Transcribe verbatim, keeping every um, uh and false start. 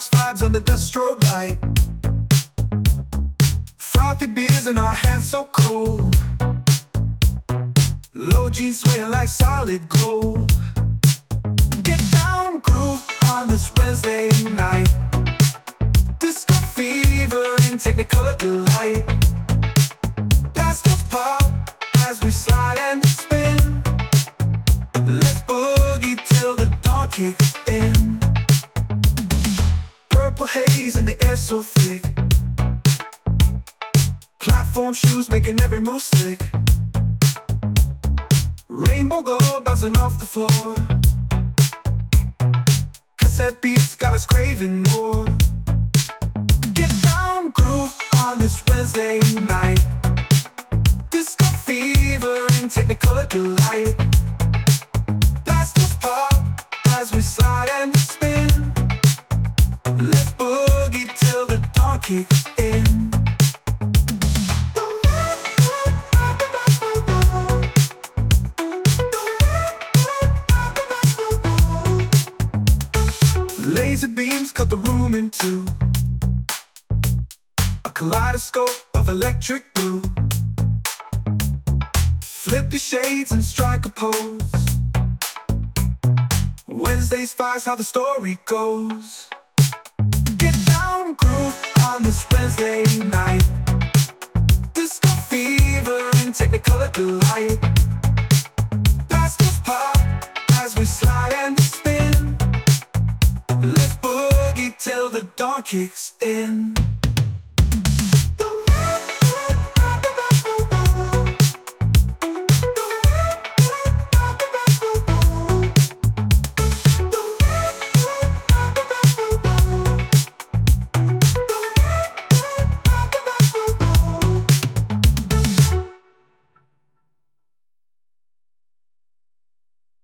Jukebox vibes under the strobe light. Frothy beers in our hands, so cold. Low G's swaying like solid gold. Get down, groove on this Wednesday night. Disco fever in Technicolor delight. That's the pop as we slide and spin. Let's boogie till the dawn kicks in. Purple haze in the air so thick. Platform shoes making every move slick. Rainbow glow bouncing off the floor. Cassette beats got us craving more. Get down, groove on this Wednesday night. Disco fever in Technicolor delight. Blast the pop as we slide and spin. Let's boogie till the dawn kicks in. Laser beams cut the room in two. A kaleidoscope of electric blue. Flip the shades and strike a pose. Wednesday's fire's how the story goes. Get down, groove on this Wednesday night. Disco fever in Technicolor delight. Blasters pop as we slide and spin. Let's boogie till the dawn kicks in.